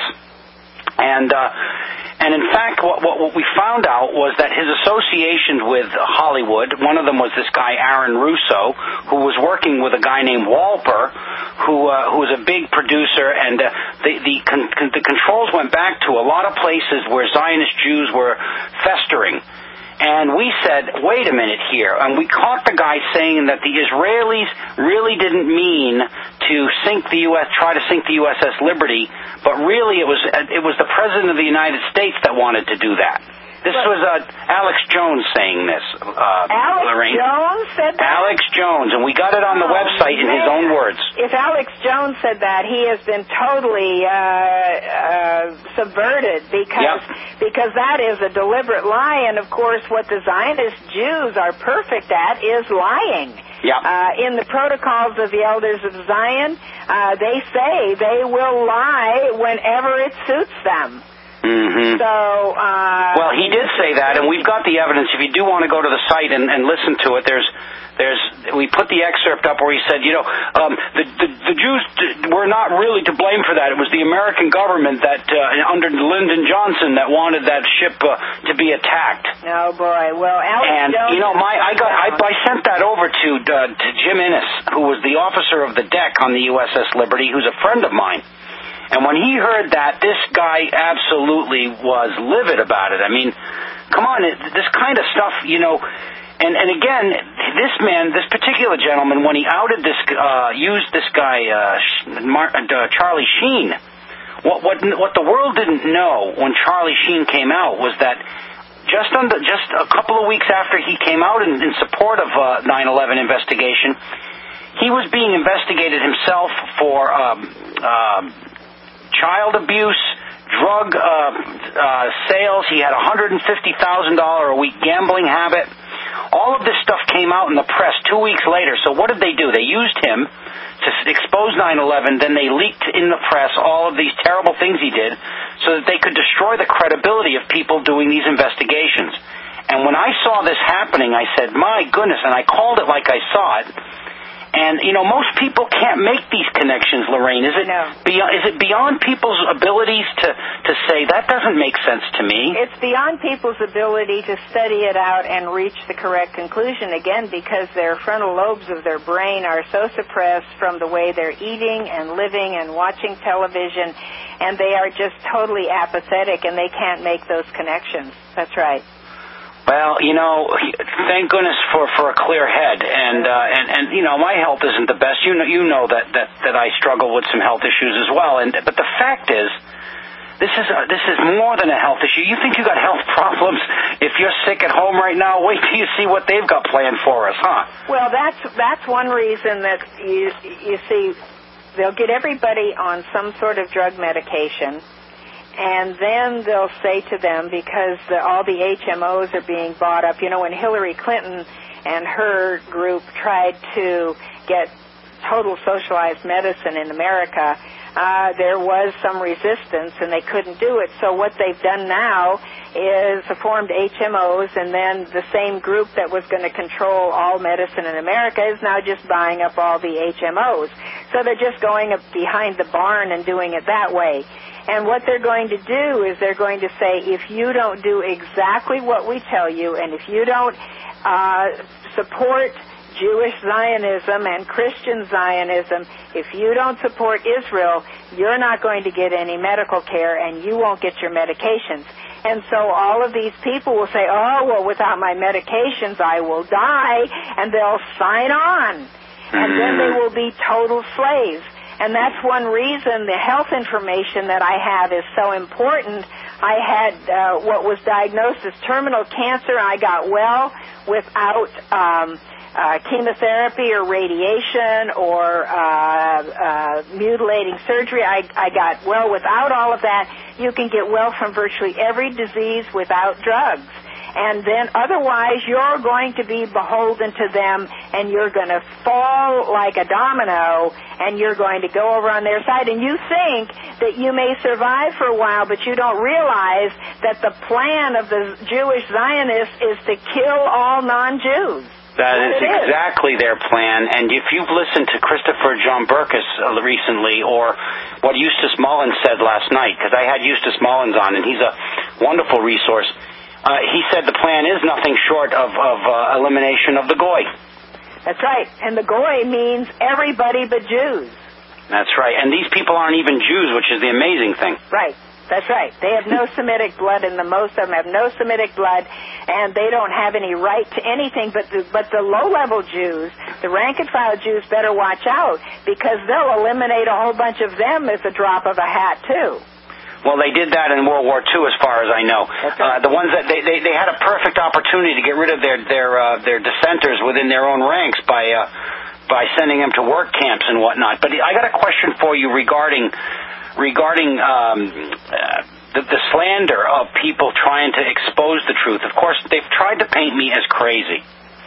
And uh, and in fact, what, what what we found out was that his associations with Hollywood, one of them was this guy Aaron Russo, who was working with a guy named Walper, who uh, who was a big producer, and uh, the the, con- the controls went back to a lot of places where Zionist Jews were festering. And we said, wait a minute here. And we caught the guy saying that the Israelis really didn't mean to sink the U S, try to sink the U S S Liberty, but really it was it was the President of the United States that wanted to do that. This but, was uh, Alex Jones saying this, uh, Alex Lorraine. Jones said that? Alex Jones, and we got it on the oh, website in man. his own words. If Alex Jones said that, he has been totally uh, uh, subverted because yep. because that is a deliberate lie, and of course what the Zionist Jews are perfect at is lying. Yep. Uh, in the protocols of the Elders of Zion, uh, they say they will lie whenever it suits them. Mm-hmm. So, uh... Well, he did say that, and we've got the evidence. If you do want to go to the site and, and listen to it, there's... There's, we put the excerpt up where he said, you know, um, the, the, the Jews were not really to blame for that. It was the American government that, uh, under Lyndon Johnson, that wanted that ship uh, to be attacked. Oh boy, well, Alex and Jones, you know, my I got I, I sent that over to uh, to Jim Innes, who was the officer of the deck on the U S S Liberty, who's a friend of mine. And when he heard that, this guy absolutely was livid about it. I mean, come on, it, this kind of stuff, you know. And, and again, this man, this particular gentleman, when he outed this, uh, used this guy, uh, Mar- uh, Charlie Sheen, what, what, what the world didn't know when Charlie Sheen came out was that just under, just a couple of weeks after he came out in, in support of uh, nine eleven investigation, he was being investigated himself for um, uh, child abuse, drug uh, uh, sales. He had a one hundred fifty thousand dollars a week gambling habit. All of this stuff came out in the press two weeks later. So what did they do? They used him to expose nine eleven. Then they leaked in the press all of these terrible things he did so that they could destroy the credibility of people doing these investigations. And when I saw this happening, I said, my goodness, and I called it like I saw it. And, you know, most people can't make these connections, Lorraine. Is it, no. beyond, is it beyond people's abilities to, to say, that doesn't make sense to me? It's beyond people's ability to study it out and reach the correct conclusion, again, because their frontal lobes of their brain are so suppressed from the way they're eating and living and watching television, and they are just totally apathetic, and they can't make those connections. That's right. Well, you know, thank goodness for, for a clear head, and uh, and and you know, my health isn't the best. You know, you know that, that, that I struggle with some health issues as well. And but the fact is, this is a, this is more than a health issue. You think you got health problems if you're sick at home right now? Wait till you see what they've got planned for us, huh? Well, that's that's one reason that you you see they'll get everybody on some sort of drug medication. And then they'll say to them, because the, all the H M Os are being bought up, you know, when Hillary Clinton and her group tried to get total socialized medicine in America, uh, there was some resistance and they couldn't do it. So what they've done now is formed H M Os, and then the same group that was going to control all medicine in America is now just buying up all the H M Os. So they're just going up behind the barn and doing it that way. And what they're going to do is they're going to say, if you don't do exactly what we tell you, and if you don't uh, support Jewish Zionism and Christian Zionism, if you don't support Israel, you're not going to get any medical care and you won't get your medications. And so all of these people will say, oh, well, without my medications, I will die, and they'll sign on. And then they will be total slaves. And that's one reason the health information that I have is so important. I had uh, what was diagnosed as terminal cancer. I got well without um, uh, chemotherapy or radiation or uh, uh, mutilating surgery. I, I got well without all of that. You can get well from virtually every disease without drugs. And then otherwise you're going to be beholden to them, and you're going to fall like a domino, and you're going to go over on their side. And you think that you may survive for a while, but you don't realize that the plan of the Jewish Zionists is to kill all non-Jews. That is exactly their plan. And if you've listened to Christopher John Burkus uh, recently, or what Eustace Mullins said last night, because I had Eustace Mullins on, and he's a wonderful resource, Uh, he said the plan is nothing short of, of uh, elimination of the Goy. That's right. And the Goy means everybody but Jews. That's right. And these people aren't even Jews, which is the amazing thing. Right. That's right. They have no Semitic blood, and the most of them have no Semitic blood, and they don't have any right to anything. But the, but the low-level Jews, the rank-and-file Jews, better watch out, because they'll eliminate a whole bunch of them as a drop of a hat, too. Well, they did that in World War Two, as far as I know. Okay. Uh, the ones that they, they they had a perfect opportunity to get rid of their their uh, their dissenters within their own ranks by uh, by sending them to work camps and whatnot. But I got a question for you regarding regarding um, uh, the, the slander of people trying to expose the truth. Of course, they've tried to paint me as crazy.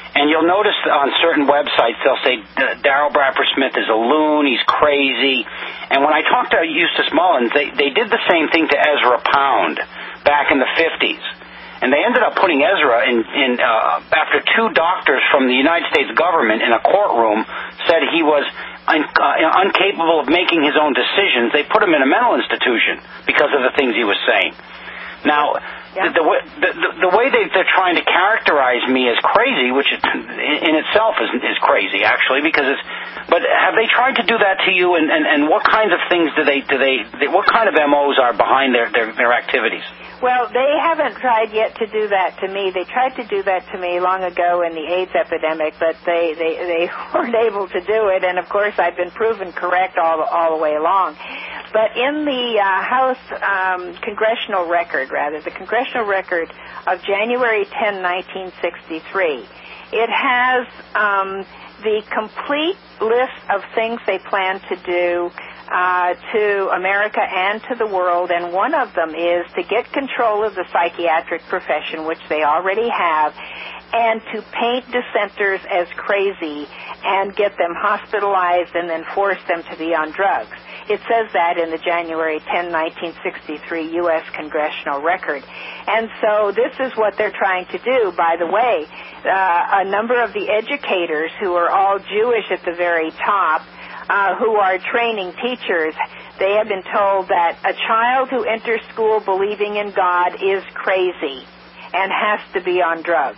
And you'll notice on certain websites, they'll say, Daryl Bradford Smith is a loon, he's crazy. And when I talked to Eustace Mullins, they, they did the same thing to Ezra Pound back in the fifties. And they ended up putting Ezra in, in uh, after two doctors from the United States government in a courtroom said he was un, uh, incapable of making his own decisions. They put him in a mental institution because of the things he was saying. Now, yeah. the, the, the, the way they, they're trying to characterize me as crazy, which is, in itself is, is crazy, actually, because it's. But have they tried to do that to you? And, and, and what kinds of things do they do they? they what kind of M Os are behind their, their their activities? Well, they haven't tried yet to do that to me. They tried to do that to me long ago in the AIDS epidemic, but they, they, they weren't able to do it. And, of course, I've been proven correct all, all the way along. But in the uh, House um, Congressional Record, rather, the Congressional Record of January tenth, nineteen sixty-three, it has um, the complete list of things they plan to do Uh, to America and to the world, and one of them is to get control of the psychiatric profession, which they already have, and to paint dissenters as crazy and get them hospitalized and then force them to be on drugs. It says that in the January tenth, nineteen sixty-three U S Congressional Record. And so this is what they're trying to do. By the way, uh, a number of the educators who are all Jewish at the very top, Uh, who are training teachers, they have been told that a child who enters school believing in God is crazy and has to be on drugs.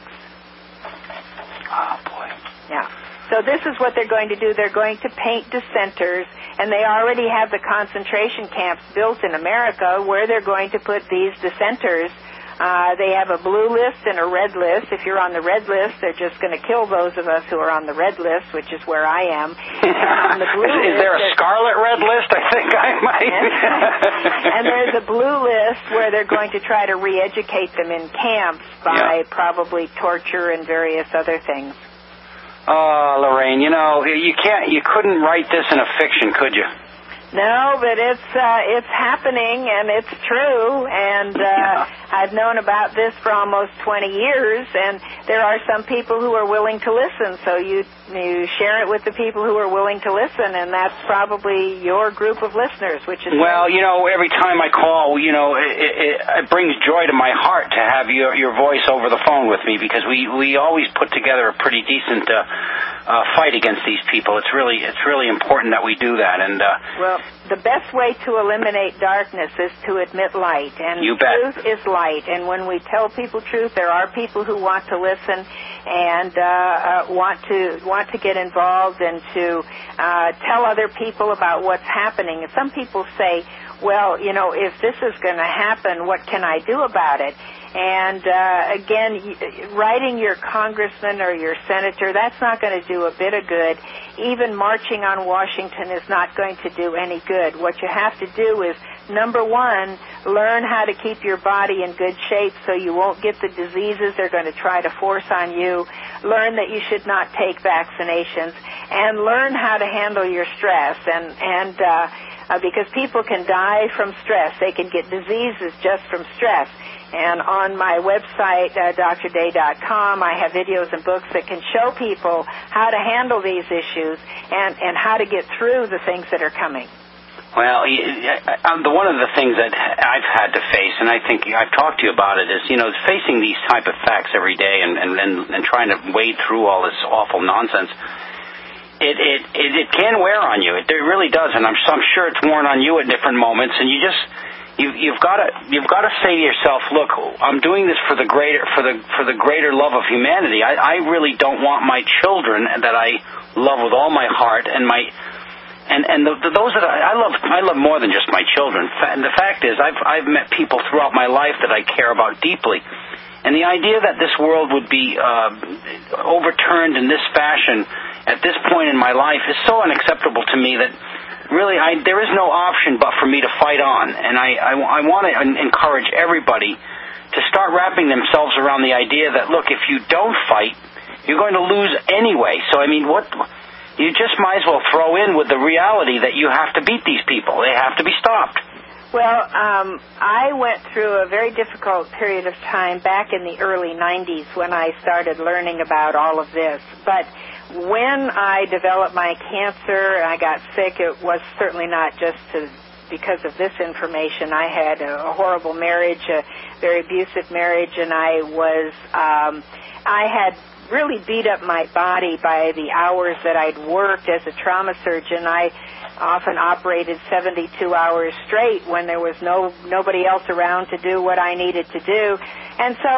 Oh, boy. Yeah. So this is what they're going to do. They're going to paint dissenters, and they already have the concentration camps built in America where they're going to put these dissenters. Uh, they have a blue list and a red list. If you're on the red list, they're just going to kill those of us who are on the red list, which is where I am. And on the blue is, list, is there a scarlet red list? I think I might. And there's a blue list where they're going to try to re-educate them in camps by yeah. probably torture and various other things. Oh, Lorraine, you know, you can't, you couldn't write this in a fiction, could you? No, but it's uh, it's happening, and it's true, and uh, yeah. I've known about this for almost twenty years, and there are some people who are willing to listen, so you you share it with the people who are willing to listen, and that's probably your group of listeners, which is... Well, you know, every time I call, you know, it, it, it brings joy to my heart to have your your voice over the phone with me, because we, we always put together a pretty decent uh, uh, fight against these people. It's really it's really important that we do that, and... Uh, well, the best way to eliminate darkness is to admit light, and you truth bet. is light. And when we tell people truth, there are people who want to listen and uh, uh, want to want to get involved and to uh, tell other people about what's happening. And some people say, well, you know, if this is going to happen, what can I do about it? And, uh, again, writing your congressman or your senator, that's not going to do a bit of good. Even marching on Washington is not going to do any good. What you have to do is, number one, learn how to keep your body in good shape so you won't get the diseases they're going to try to force on you. Learn that you should not take vaccinations. And learn how to handle your stress. And, and uh, uh, because people can die from stress. They can get diseases just from stress. And on my website, uh, D R day dot com, I have videos and books that can show people how to handle these issues and, and how to get through the things that are coming. Well, the one of the things that I've had to face, and I think I've talked to you about it, is, you know, facing these type of facts every day and, and, and, and trying to wade through all this awful nonsense. It, it, it, it can wear on you. It, it really does, and I'm, I'm sure it's worn on you at different moments, and you just... You, you've got to you've got to say to yourself, look, I'm doing this for the greater for the for the greater love of humanity. I, I really don't want my children that I love with all my heart and my and and the, the, those that I, I love I love more than just my children. And the fact is, I've I've met people throughout my life that I care about deeply, and the idea that this world would be uh, overturned in this fashion at this point in my life is so unacceptable to me that. Really, I, there is no option but for me to fight on, and I, I, I want to encourage everybody to start wrapping themselves around the idea that, look, if you don't fight, you're going to lose anyway. So, I mean, what you just might as well throw in with the reality that you have to beat these people. They have to be stopped. Well, um, I went through a very difficult period of time back in the early nineties when I started learning about all of this. But when I developed my cancer and I got sick, it was certainly not just to, because of this information. I had a, a horrible marriage, a very abusive marriage, and I was, um, I had really beat up my body by the hours that I'd worked as a trauma surgeon. I often operated seventy-two hours straight when there was no nobody else around to do what I needed to do. And so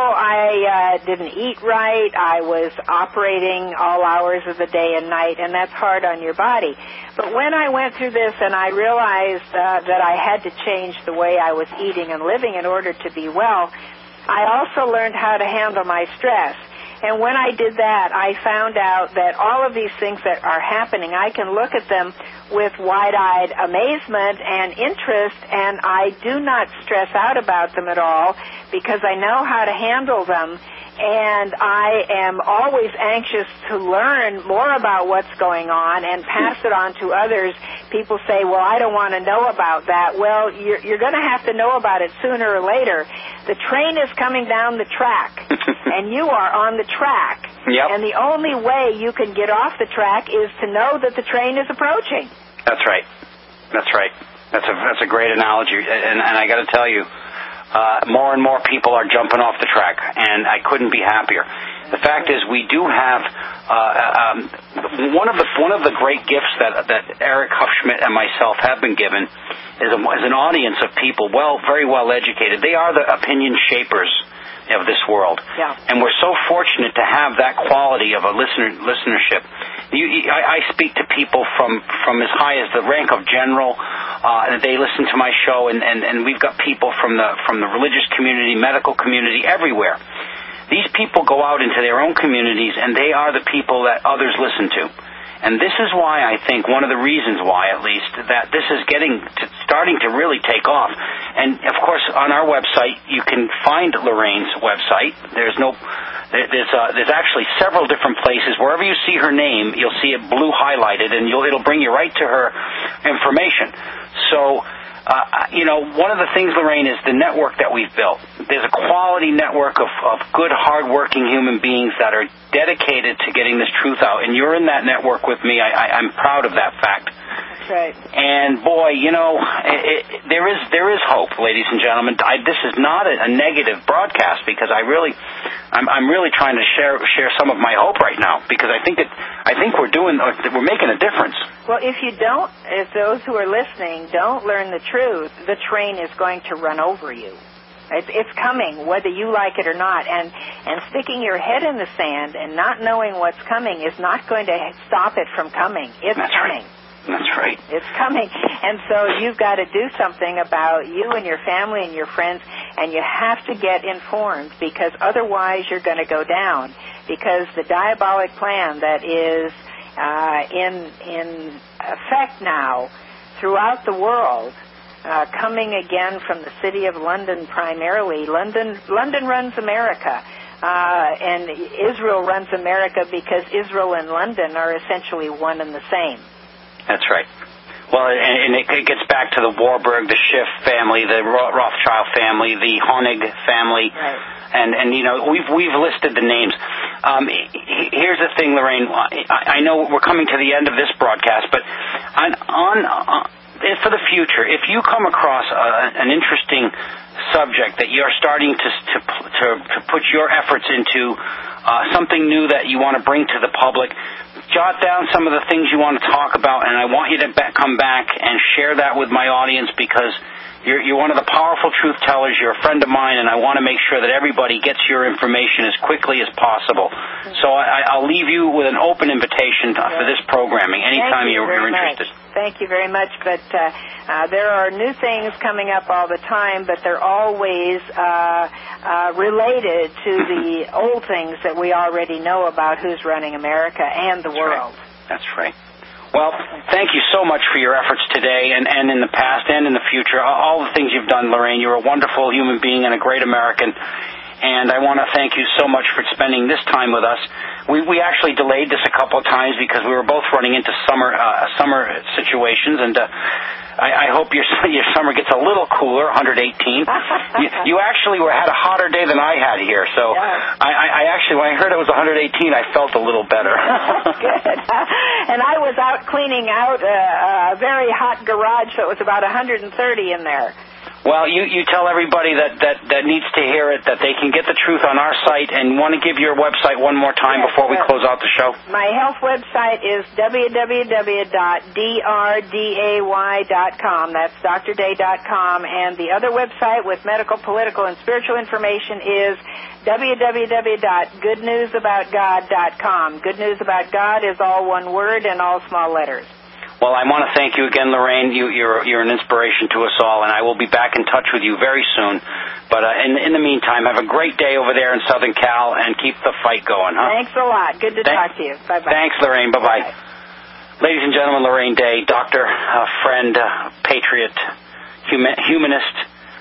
I uh, didn't eat right. I was operating all hours of the day and night, and that's hard on your body. But when I went through this and I realized uh, that I had to change the way I was eating and living in order to be well, I also learned how to handle my stress. And when I did that, I found out that all of these things that are happening, I can look at them with wide-eyed amazement and interest, and I do not stress out about them at all because I know how to handle them. And I am always anxious to learn more about what's going on and pass it on to others. People say, well, I don't want to know about that. Well, you're, you're going to have to know about it sooner or later. The train is coming down the track, and you are on the track. Yep. And the only way you can get off the track is to know that the train is approaching. That's right. That's right. That's a, that's a great analogy. And, and I got to tell you, Uh, more and more people are jumping off the track, and I couldn't be happier. The fact is, we do have uh, um, one of the one of the great gifts that that Eric Huffschmidt and myself have been given is, a, is an audience of people, well, very well educated. They are the opinion shapers of this world, yeah. And we're so fortunate to have that quality of a listener listenership. You, you, I, I speak to people from, from as high as the rank of general. Uh, they listen to my show, and, and, and we've got people from the from the religious community, medical community, everywhere. These people go out into their own communities, and they are the people that others listen to. And this is why I think, one of the reasons why, at least, that this is getting to, starting to really take off. And, of course, on our website, you can find Lorraine's website. There's no, there's uh, there's actually several different places. Wherever you see her name, you'll see it blue highlighted, and you'll, it'll bring you right to her information. So, uh, you know, one of the things, Lorraine, is the network that we've built. There's a quality network of, of good, hard-working human beings that are dedicated to getting this truth out. And you're in that network with me. I, I, I'm proud of that fact. That's right. And, boy, you know, it, it, there is there is hope, ladies and gentlemen. I, this is not a, a negative broadcast because I really, I'm, I'm really trying to share share some of my hope right now because I think that I think we're doing we're making a difference. Well, if you don't, if those who are listening don't learn the truth, the train is going to run over you. It's, it's coming, whether you like it or not. And, and sticking your head in the sand and not knowing what's coming is not going to stop it from coming. It's That's coming. Right. That's right. It's coming. And so you've got to do something about you and your family and your friends, and you have to get informed because otherwise you're going to go down. Because the diabolic plan that is uh, in in effect now throughout the world, uh, coming again from the city of London primarily. London, London runs America. Uh, and Israel runs America because Israel and London are essentially one and the same. That's right. Well, and it gets back to the Warburg, the Schiff family, the Rothschild family, the Honig family, right. and and you know we've we've listed the names. Um, here's the thing, Lorraine. I know we're coming to the end of this broadcast, but on, on uh, for the future, if you come across a, an interesting subject that you're starting to to to, to put your efforts into, uh, something new that you want to bring to the public, jot down some of the things you want to talk about, and I want you to be- come back and share that with my audience because you're, you're one of the powerful truth tellers. You're a friend of mine, and I want to make sure that everybody gets your information as quickly as possible. So I, I'll leave you with an open invitation to, for this programming anytime you you're, you're interested. Much. Thank you very much. But uh, uh, there are new things coming up all the time, but they're always uh, uh, related to the old things that we already know about who's running America and the That's world. Right. That's right. Well, thank you so much for your efforts today and, and in the past and in the future. All the things you've done, Lorraine. You're a wonderful human being and a great American. And I want to thank you so much for spending this time with us. We we actually delayed this a couple of times because we were both running into summer uh, summer situations, and uh, I, I hope your your summer gets a little cooler, one hundred eighteen. you, you actually were, had a hotter day than I had here, so yeah. I, I, I actually, when I heard it was one hundred eighteen, I felt a little better. Good. And I was out cleaning out a, a very hot garage, so it was about one hundred thirty in there. Well, you, you tell everybody that, that, that needs to hear it that they can get the truth on our site, and want to give your website one more time yes, before we close out the show? My health website is w w w dot d r day dot com. That's d r day dot com. And the other website with medical, political, and spiritual information is w w w dot good news about god dot com. Good News About God is all one word and all small letters. Well, I want to thank you again, Lorraine. You, you're, you're an inspiration to us all, and I will be back in touch with you very soon. But uh, in, in the meantime, have a great day over there in Southern Cal, and keep the fight going, huh? Thanks a lot. Good to Thank, talk to you. Bye-bye. Thanks, Lorraine. Bye-bye. Bye-bye. Ladies and gentlemen, Lorraine Day, doctor, uh, friend, uh, patriot, huma- humanist.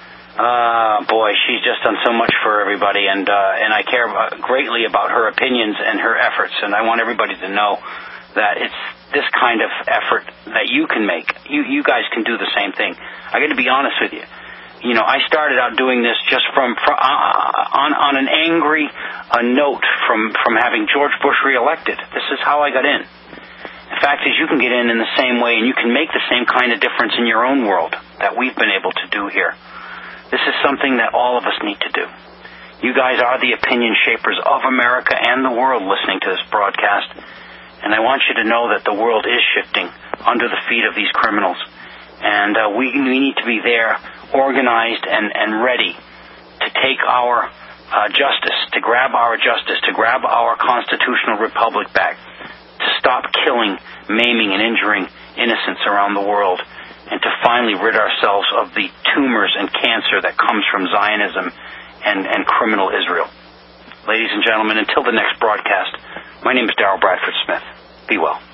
Uh, boy, she's just done so much for everybody, and uh, and I care greatly about her opinions and her efforts, and I want everybody to know that it's this kind of effort that you can make. You you guys can do the same thing. I got to be honest with you. You know, I started out doing this just from, from uh, on on an angry uh, note from from having George Bush reelected. This is how I got in. The fact is, you can get in in the same way, and you can make the same kind of difference in your own world that we've been able to do here. This is something that all of us need to do. You guys are the opinion shapers of America and the world listening to this broadcast. And I want you to know that the world is shifting under the feet of these criminals. And uh, we, we need to be there, organized and, and ready to take our uh, justice, to grab our justice, to grab our constitutional republic back, to stop killing, maiming, and injuring innocents around the world, and to finally rid ourselves of the tumors and cancer that comes from Zionism and, and criminal Israel. Ladies and gentlemen, until the next broadcast, my name is Darrell Bradford Smith. Be well.